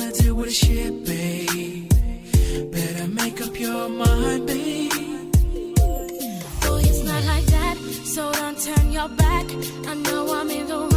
wanna deal with shit, babe. Better make up your mind, babe. Boy, it's not like that, so don't turn your back. I know I'm in the